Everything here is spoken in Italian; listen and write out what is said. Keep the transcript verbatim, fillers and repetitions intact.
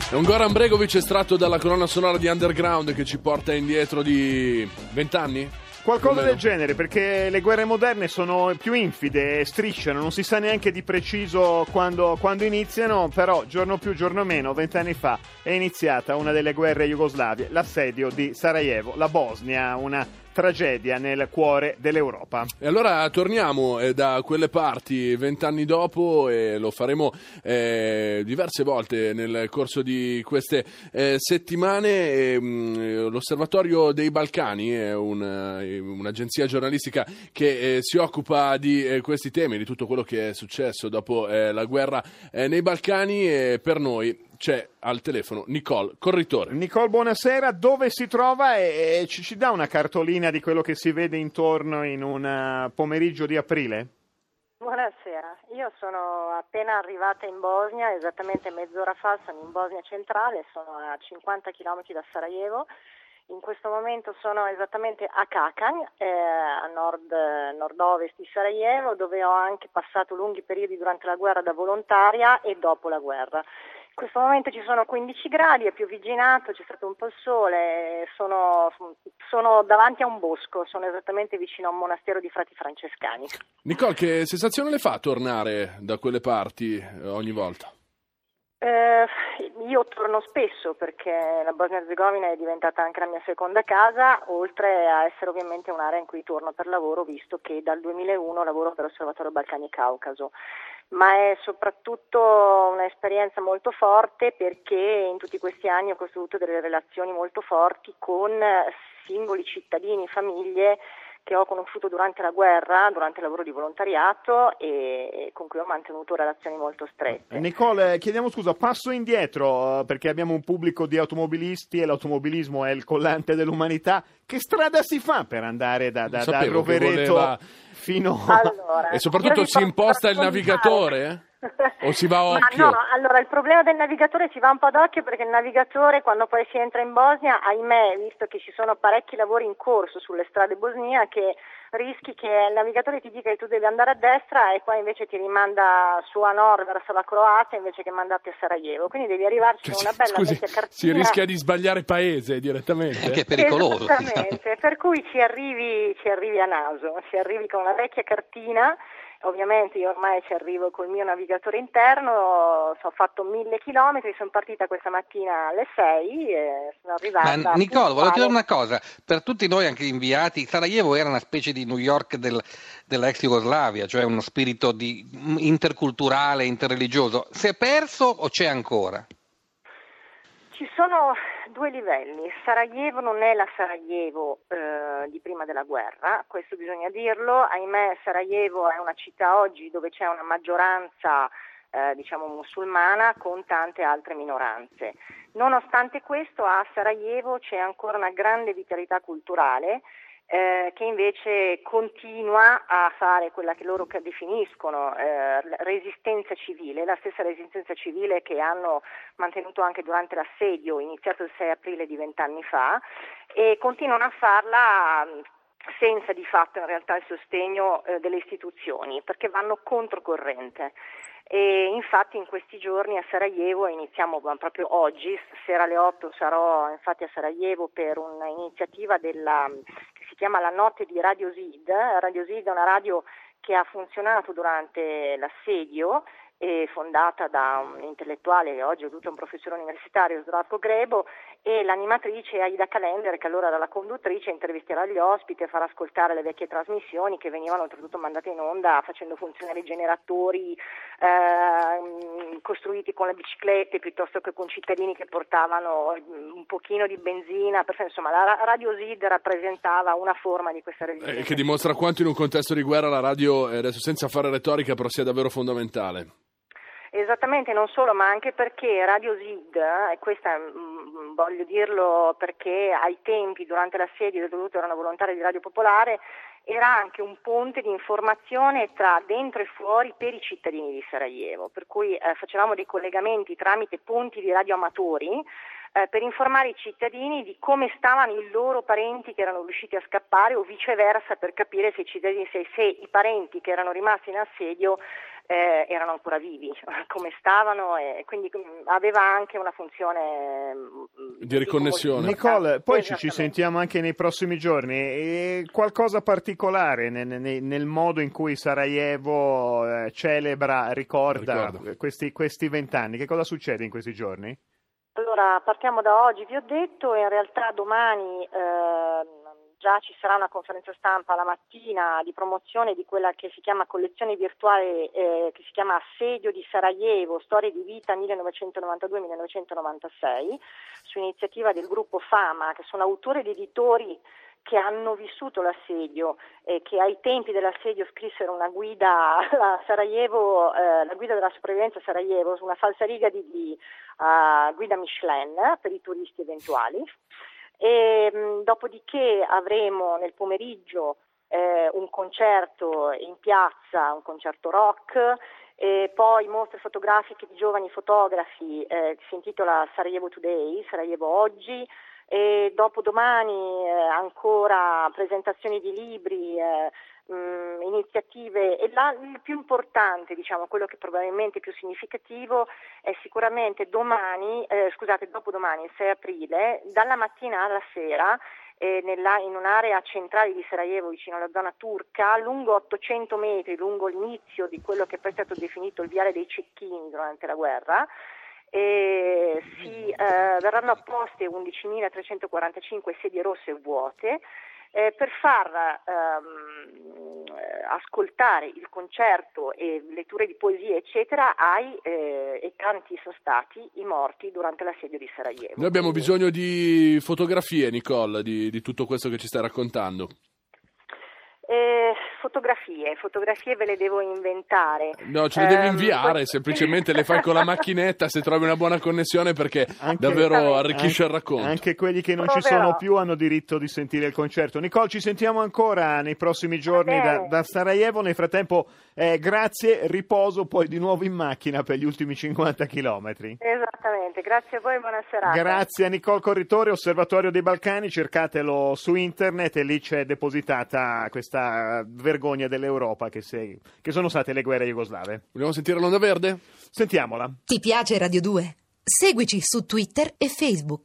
È un Goran Bregovic estratto dalla colonna sonora di Underground che ci porta indietro di vent'anni? Qualcosa del genere, perché le guerre moderne sono più infide, strisciano, non si sa neanche di preciso quando, quando iniziano, però giorno più, giorno meno, vent'anni fa è iniziata una delle guerre jugoslavie, l'assedio di Sarajevo, la Bosnia, una tragedia nel cuore dell'Europa. E allora torniamo eh, da quelle parti vent'anni dopo e lo faremo eh, diverse volte nel corso di queste eh, settimane. E, mh, l'Osservatorio dei Balcani è una, un'agenzia giornalistica che eh, si occupa di eh, questi temi, di tutto quello che è successo dopo eh, la guerra eh, nei Balcani, e per noi c'è al telefono Nicole Corritore. Nicole, buonasera. Dove si trova e, e ci, ci dà una cartolina di quello che si vede intorno in un uh, pomeriggio di aprile? Buonasera, io sono appena arrivata in Bosnia, esattamente mezz'ora fa sono in Bosnia centrale, sono a cinquanta chilometri da Sarajevo. In questo momento sono esattamente a Kakan, eh, a nord, nord-ovest di Sarajevo, dove ho anche passato lunghi periodi durante la guerra da volontaria e dopo la guerra. In questo momento ci sono quindici gradi, è piovigginato, c'è stato un po' il sole, sono, sono davanti a un bosco, sono esattamente vicino a un monastero di frati francescani. Nicole, che sensazione le fa tornare da quelle parti eh, ogni volta? Eh, io torno spesso perché la Bosnia-Herzegovina è diventata anche la mia seconda casa, oltre a essere ovviamente un'area in cui torno per lavoro, visto che dal duemilauno lavoro per l'Osservatorio Balcani e Caucaso. Ma è soprattutto un'esperienza molto forte perché in tutti questi anni ho costruito delle relazioni molto forti con singoli cittadini, famiglie che ho conosciuto durante la guerra, durante il lavoro di volontariato e con cui ho mantenuto relazioni molto strette. Nicole, chiediamo scusa, passo indietro perché abbiamo un pubblico di automobilisti e l'automobilismo è il collante dell'umanità. Che strada si fa per andare da, da, da Rovereto voleva... fino a... Allora, e soprattutto si imposta il navigatore? O si va a occhio? Ma no, allora il problema del navigatore si va un po' ad occhio perché il navigatore quando poi si entra in Bosnia, ahimè, visto che ci sono parecchi lavori in corso sulle strade bosniache, rischi che il navigatore ti dica che tu devi andare a destra e poi invece ti rimanda su a nord verso la Croazia invece che mandarti a Sarajevo, quindi devi arrivarci con una bella Scusi, vecchia cartina. Si rischia di sbagliare paese direttamente? Che è pericoloso. Esattamente, per cui ci arrivi, ci arrivi a naso, ci arrivi con una vecchia cartina. Ovviamente io ormai ci arrivo col mio navigatore interno, ho fatto mille chilometri, sono partita questa mattina alle sei e sono arrivata. Ma Nicole, volevo chiedere una cosa, per tutti noi anche inviati, Sarajevo era una specie di New York del, della ex Jugoslavia, cioè uno spirito di, interculturale, interreligioso, si è perso o c'è ancora? Ci sono due livelli. Sarajevo non è la Sarajevo eh, di prima della guerra, questo bisogna dirlo. Ahimè, Sarajevo è una città oggi dove c'è una maggioranza eh, diciamo musulmana con tante altre minoranze. Nonostante questo, a Sarajevo c'è ancora una grande vitalità culturale Eh, che invece continua a fare quella che loro definiscono eh, resistenza civile, la stessa resistenza civile che hanno mantenuto anche durante l'assedio iniziato il sei aprile di vent'anni fa, e continuano a farla senza di fatto in realtà il sostegno eh, delle istituzioni, perché vanno controcorrente. E infatti in questi giorni a Sarajevo, iniziamo proprio oggi, stasera alle otto sarò infatti a Sarajevo per un'iniziativa della, che si chiama la notte di Radio Sid. Radio Sid è una radio che ha funzionato durante l'assedio, è fondata da un intellettuale che oggi è tutto un professore universitario, Zdravko Grebo, e l'animatrice Aida Kalender, che allora era la conduttrice, intervisterà gli ospiti e farà ascoltare le vecchie trasmissioni che venivano oltretutto mandate in onda facendo funzionare i generatori eh, costruiti con le biciclette piuttosto che con cittadini che portavano un pochino di benzina. Insomma, la Radio Sid rappresentava una forma di questa resistenza. Eh, che dimostra quanto in un contesto di guerra la radio, adesso senza fare retorica, però sia davvero fondamentale. Esattamente, non solo, ma anche perché Radio Sid, e questa mh, voglio dirlo perché ai tempi, durante l'assedio, dovuto era una volontaria di Radio Popolare, era anche un ponte di informazione tra dentro e fuori per i cittadini di Sarajevo, per cui eh, facevamo dei collegamenti tramite ponti di radioamatori eh, per informare i cittadini di come stavano i loro parenti che erano riusciti a scappare o viceversa per capire se i cittadini, se, se i parenti che erano rimasti in assedio eh, erano ancora vivi, come stavano, e quindi mh, aveva anche una funzione mh, di riconnessione. Nicole, poi ci, ci sentiamo anche nei prossimi giorni. E qualcosa particolare nel, nel, nel modo in cui Sarajevo eh, celebra, ricorda, ricorda. questi questi vent'anni? Che cosa succede in questi giorni? Allora, partiamo da oggi, vi ho detto, e in realtà domani eh, già ci sarà una conferenza stampa la mattina di promozione di quella che si chiama collezione virtuale, eh, che si chiama Assedio di Sarajevo, storie di vita millenovecentonovantadue millenovecentonovantasei, su iniziativa del gruppo Fama, che sono autori ed editori che hanno vissuto l'assedio e che ai tempi dell'assedio scrissero una guida a Sarajevo, eh, la guida della sopravvivenza a Sarajevo, su una falsariga di, di uh, guida Michelin per i turisti eventuali. E mh, dopodiché avremo nel pomeriggio eh, un concerto in piazza, un concerto rock, e poi mostre fotografiche di giovani fotografi, eh, che si intitola Sarajevo Today, Sarajevo Oggi. E dopodomani eh, ancora presentazioni di libri, eh, mh, iniziative, e la, il più importante, diciamo, quello che probabilmente è più significativo, è sicuramente domani, eh, scusate, dopodomani, il sei aprile, dalla mattina alla sera, eh, nella, in un'area centrale di Sarajevo, vicino alla zona turca, lungo ottocento metri, lungo l'inizio di quello che poi è stato definito il viale dei cecchini durante la guerra, e si eh, verranno apposte undicimilatrecentoquarantacinque sedie rosse vuote eh, per far ehm, ascoltare il concerto e letture di poesie eccetera ai eh, e tanti sono stati i morti durante l'assedio di Sarajevo. Noi abbiamo Quindi, bisogno di fotografie, Nicole, di, di tutto questo che ci stai raccontando. Eh, fotografie, fotografie ve le devo inventare. No, ce le devi Ehm, inviare, poi- semplicemente le fai con la macchinetta se trovi una buona connessione, perché Anche- davvero arricchisce il Anche- racconto. Anche quelli che non ci Proverò. sono più hanno diritto di sentire il concerto. Nicole, ci sentiamo ancora nei prossimi giorni Va da, bene. da Sarajevo. Nel frattempo, eh, grazie, riposo, poi di nuovo in macchina per gli ultimi cinquanta chilometri. Esattamente, grazie a voi e buona serata. Grazie a Nicole Corritore, Osservatorio dei Balcani, cercatelo su internet e lì c'è depositata questa vergogna dell'Europa che, sei, che sono state le guerre jugoslave. Vogliamo sentire l'onda verde? Sentiamola. Ti piace Radio due? Seguici su Twitter e Facebook.